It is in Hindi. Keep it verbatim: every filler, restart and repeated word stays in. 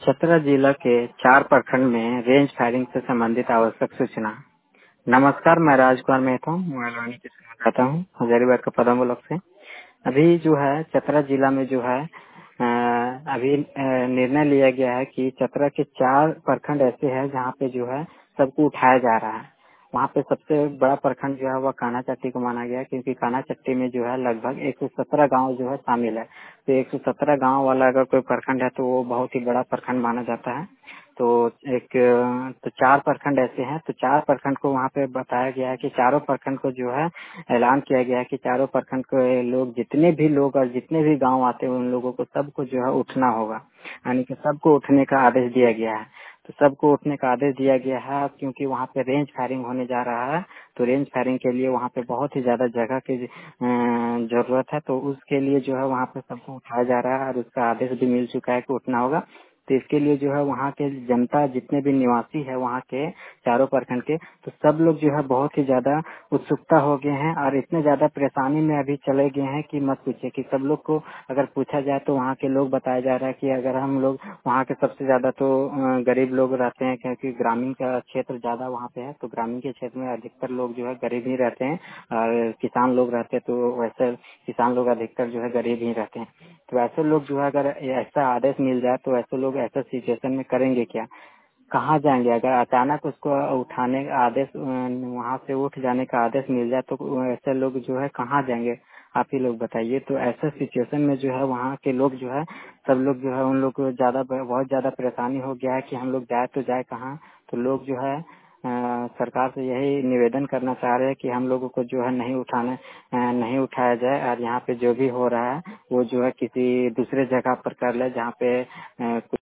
चतरा जिला के चार प्रखंड में रेंज फायरिंग से संबंधित आवश्यक सूचना। नमस्कार, मैं राजकुमार मेहता हूँ, मोबाइल की रहता हूँ हजारीबाग का पदम ब्लॉक से। अभी जो है चतरा जिला में जो है अ, अभी अ, निर्णय लिया गया है कि चतरा के चार प्रखंड ऐसे हैं जहाँ पे जो है सबको उठाया जा रहा है। वहाँ पे सबसे बड़ा प्रखंड जो है वह कान्हा चट्टी को माना गया है, क्योंकि कान्हा चट्टी में जो है लगभग एक सौ सत्रह गाँव जो है शामिल है। तो एक सौ सत्रह गाँव वाला अगर कोई प्रखंड है तो वो बहुत ही बड़ा प्रखंड माना जाता है। तो एक अ, तो चार प्रखंड ऐसे हैं, तो चार प्रखंड को वहाँ पे बताया गया है कि चारों प्रखंड को जो है ऐलान किया गया है कि चारों प्रखंड के लोग, जितने भी लोग और जितने भी गांव आते हैं उन लोगों को सबको जो है उठना होगा, यानी कि सबको उठने का आदेश दिया गया है। तो सबको उठने का आदेश दिया गया है क्योंकि वहाँ पे रेंज फायरिंग होने जा रहा है। तो रेंज फायरिंग के लिए वहाँ पे बहुत ही ज्यादा जगह की अ, जरूरत है। तो उसके लिए जो है वहाँ पे सबको उठाया जा रहा है और उसका आदेश भी मिल चुका है कि उठना होगा। तो इसके लिए जो है वहाँ के जनता, जितने भी निवासी है वहाँ के चारों प्रखंड के, तो सब लोग जो है बहुत ही ज्यादा उत्सुकता हो गए हैं और इतने ज्यादा परेशानी में अभी चले गए हैं कि मत पूछिए। कि सब लोग को अगर पूछा जाए तो वहाँ के लोग बताया जा रहा है कि अगर हम लोग वहाँ के सबसे ज्यादा तो अ, गरीब लोग रहते हैं, क्योंकि ग्रामीण का क्षेत्र ज्यादा वहाँ पे है। तो ग्रामीण के क्षेत्र में अधिकतर लोग जो है गरीब ही रहते हैं और किसान लोग रहते हैं, तो वैसे किसान लोग अधिकतर जो है गरीब ही रहते हैं। तो ऐसे लोग जो है अगर ऐसा आदेश मिल जाए तो ऐसे लोग ऐसा सिचुएशन में करेंगे क्या, कहाँ जाएंगे? अगर अचानक उसको उठाने का आदेश, वहाँ से उठ जाने का आदेश मिल जाए तो ऐसे लोग जो है कहाँ जाएंगे? आप ही लोग बताइए। तो ऐसे सिचुएशन में जो है वहाँ के लोग जो है सब लोग जो है उन लोग को ज्यादा बहुत ज्यादा परेशानी हो गया है कि हम लोग जाए तो जाए कहाँ। तो लोग जो है अ, सरकार से यही निवेदन करना चाह रहे हैं कि हम लोगों को जो है नहीं उठाने अ, नहीं उठाया जाए और यहाँ पे जो भी हो रहा है वो जो है किसी दूसरे जगह पर कर ले, जहाँ पे अ,